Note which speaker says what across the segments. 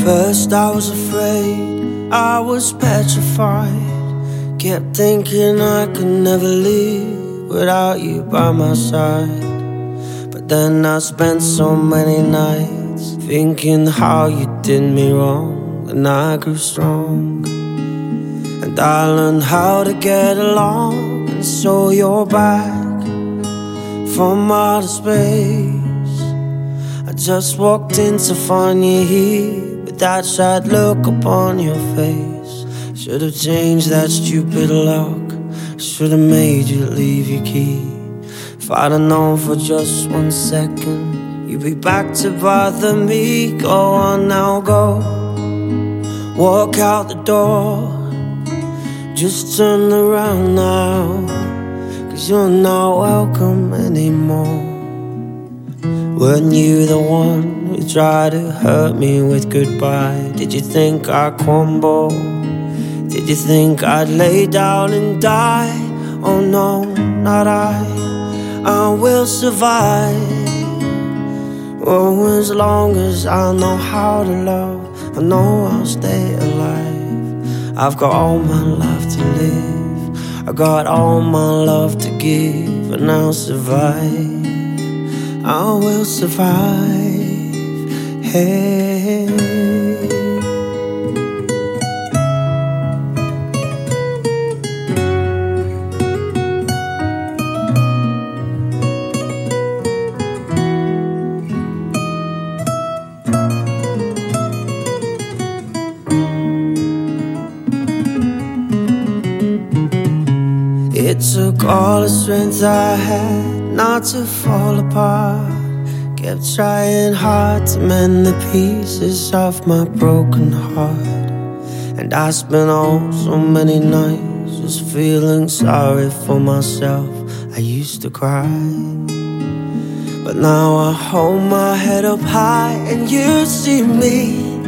Speaker 1: First I was afraid, I was petrified. Kept thinking I could never live without you by my side. But then I spent so many nights thinking how you did me wrong, and I grew strong. And I learned how to get along, and so you're back from outer space. I just walked in to find you here with that sad look upon your face. Should've changed that stupid lock, should've made you leave your key. If I'd have known for just 1 second you'd be back to bother me. Go on now, go. Walk out the door. Just turn around now, 'cause you're not welcome anymore. Weren't you the one who tried to hurt me with goodbye? Did you think I'd crumble? Did you think I'd lay down and die? Oh no, not I will survive. Oh, as long as I know how to love, I know I'll stay alive. I've got all my life to live, I got all my love to give, and I'll survive. I will survive. Hey. It took all the strength I had not to fall apart. Kept trying hard to mend the pieces of my broken heart. And I spent so many nights just feeling sorry for myself. I used to cry, but now I hold my head up high and you see me,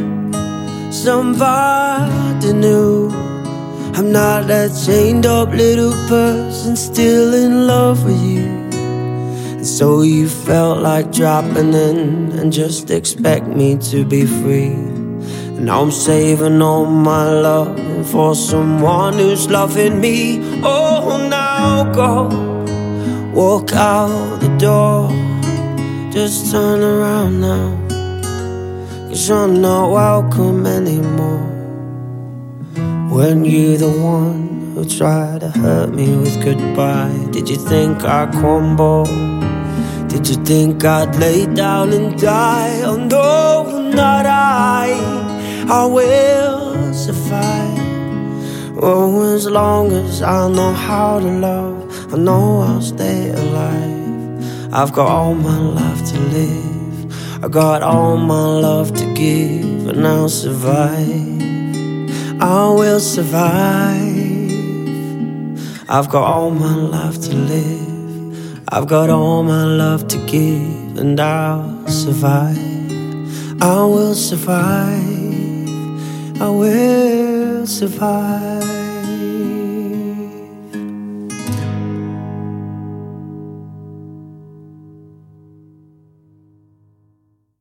Speaker 1: somebody new. I'm not that chained up little person still in love with you. And so you felt like dropping in and just expect me to be free. And I'm saving all my love for someone who's loving me. Oh, now go, walk out the door. Just turn around now, 'cause you're not welcome anymore. Weren't you the one who tried to hurt me with goodbye? Did you think I'd crumble? Did you think I'd lay down and die? Oh no, not I will survive. Oh, as long as I know how to love, I know I'll stay alive. I've got all my life to live, I got all my love to give, and I'll survive. I will survive. I've got all my life to live, I've got all my love to give, and I'll survive. I will survive. I will survive.